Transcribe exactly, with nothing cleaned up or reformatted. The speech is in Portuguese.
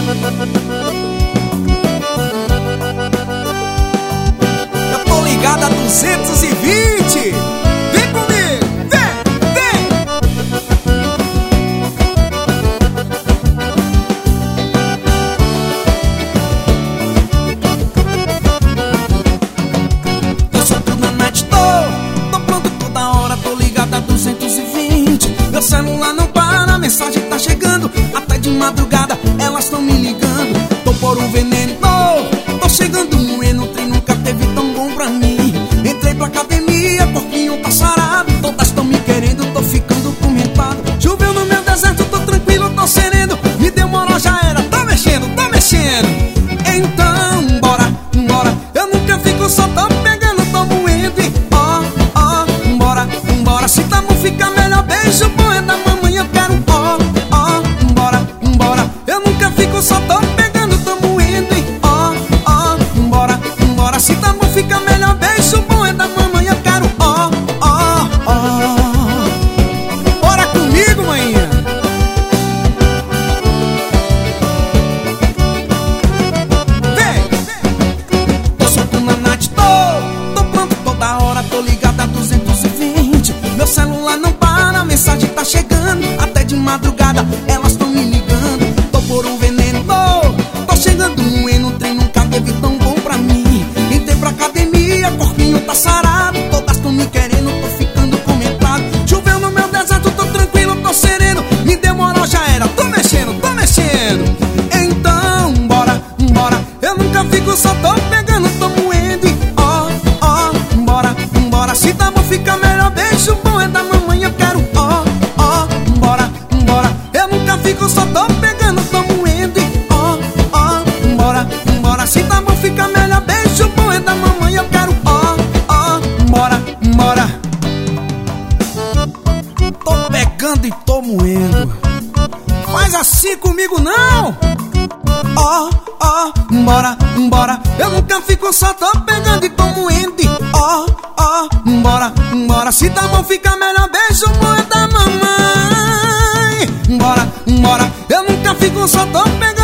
Eu tô ligado a duzentos e vinte. Vem comigo, vem, vem. Eu sou tudo na net, tô Tô pronto toda hora, tô ligado a duzentos e vinte. Meu celular não para, a mensagem tá chegando. Até de madrugada elas tão me ligando. Tô por um veneno, tô, tô chegando moendo. O trem nunca teve tão bom pra mim. Entrei pra academia, corpinho tá sarado. Todas tão me querendo, tô ficando comentado. Choveu no meu deserto, tô tranquilo, tô sereno. Me deu moral, já era, tô mexendo, tô mexendo. Então, bora, bora. Eu nunca fico só, tô pegando, tô moendo. E ó, ó, bora, bora. Se tá bom, fica melhor. Beijo bom é da mamãe, eu quero ó, ó, bora, bora. Eu nunca fico só, tô pegando, tô moendo. E ó, ó, bora, bora. Se tá bom, fica melhor. Beijo bom é da mamãe, eu quero ó, ó, ó. Bora comigo, manhã. Vem. Tô solto na night, tô, tô pronto toda hora, tô ligado a duzentos e vinte. Meu celular não para, a mensagem tá chegando. Até de madrugada elas tão me ligando. Tô por um veneno, tô, tô chegando moendo. O trem nunca teve tão bom pra mim. Entrei pra academia, corpinho tá sarado. Todas tão me querendo, tô ficando comentado. Choveu no meu deserto, tô tranquilo, tô sereno. Me deu moral, já era, tô mexendo, tô mexendo. Então, bora, bora. Eu nunca fico só, tô pegando, tô moendo. E ó, ó, bora, bora. Se tá bom, fica melhor. Beijo bom é da mamãe, eu quero ó, ó, bora, bora. Eu nunca fico só, tô pegando, tô moendo. E ó, ó, bora, bora. Se tá bom, fica melhor. Beijo bom é da mamãe, eu quero ó, ó, bora, bora. Tô pegando e tô moendo. Faz assim comigo não. Ó, ó, bora, bora. Eu nunca fico só, tô pegando e tô moendo. E ó, ó, bora, bora. Se tá bom, fica melhor. Beijo bom é da mamãe. Bora, bora. Eu nunca fico só, tô pegando